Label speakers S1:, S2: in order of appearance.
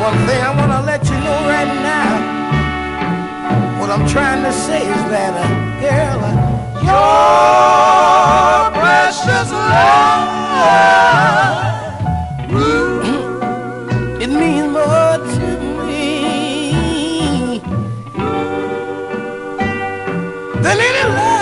S1: one thing I want to let you know right now. What I'm trying to say is that, girl, your precious love, it means more to me than any love